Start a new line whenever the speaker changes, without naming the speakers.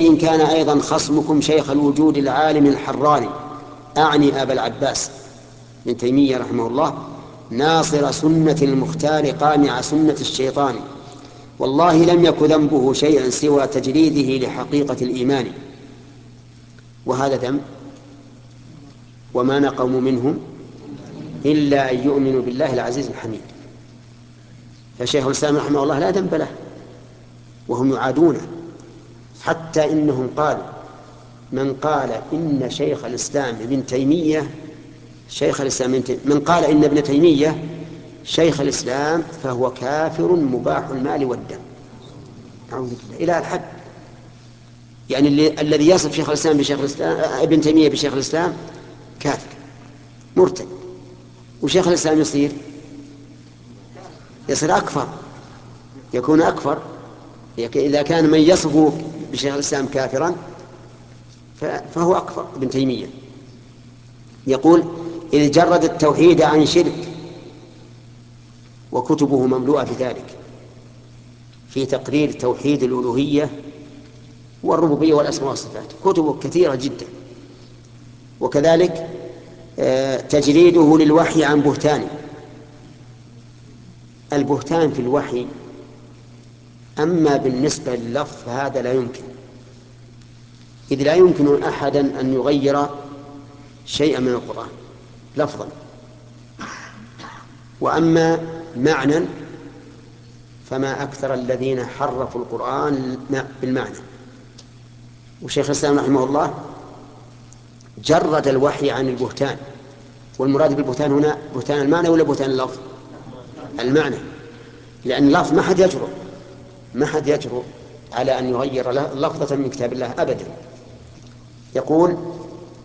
إن كان أيضا خصمكم شيخ الوجود العالم الحراني، أعني أبا العباس ابن تيمية رحمه الله، ناصر سنة المختار قامع سنة الشيطان، والله لم يك ذنبه شيئا سوى تجريده لحقيقة الإيمان. وهذا ذنب، وما نقموا منهم إلا أن يؤمنوا بالله العزيز الحميد. فشيخ الإسلام رحمه الله لا ذنب له، وهم يعادونه، حتى إنهم قالوا من قال إن شيخ الإسلام ابن تيمية من قال إن ابن تيمية شيخ الإسلام فهو كافر مباح المال والدم. أعوذ بالله، إلى الحد. يعني الذي يصف شيخ الإسلام بشيخ الإسلام ابن تيمية بشيخ الإسلام كافر مرتد، وشيخ الإسلام يصير أكفر، يكون أكفر. إذا كان من يصفه بشيخ الإسلام كافرا فهو أكفر ابن تيمية. يقول إذ جرد التوحيد عن شرك، وكتبه مملوءة بذلك في تقرير توحيد الألوهية والربوبية والأسماء والصفات، كتبه كثيرة جدا. وكذلك تجريده للوحي عن بهتان. البهتان في الوحي أما بالنسبة لللفظ هذا لا يمكن، إذ لا يمكن أحدا أن يغير شيئا من القرآن لفظا، وأما معنى فما أكثر الذين حرفوا القرآن بالمعنى. وشيخ الإسلام رحمه الله جرد الوحي عن البهتان، والمراد بالبهتان هنا بهتان المعنى ولا بهتان اللفظ؟ المعنى، لأن اللفظ ما حد يجرؤ على أن يغير لفظة من كتاب الله أبدا. يقول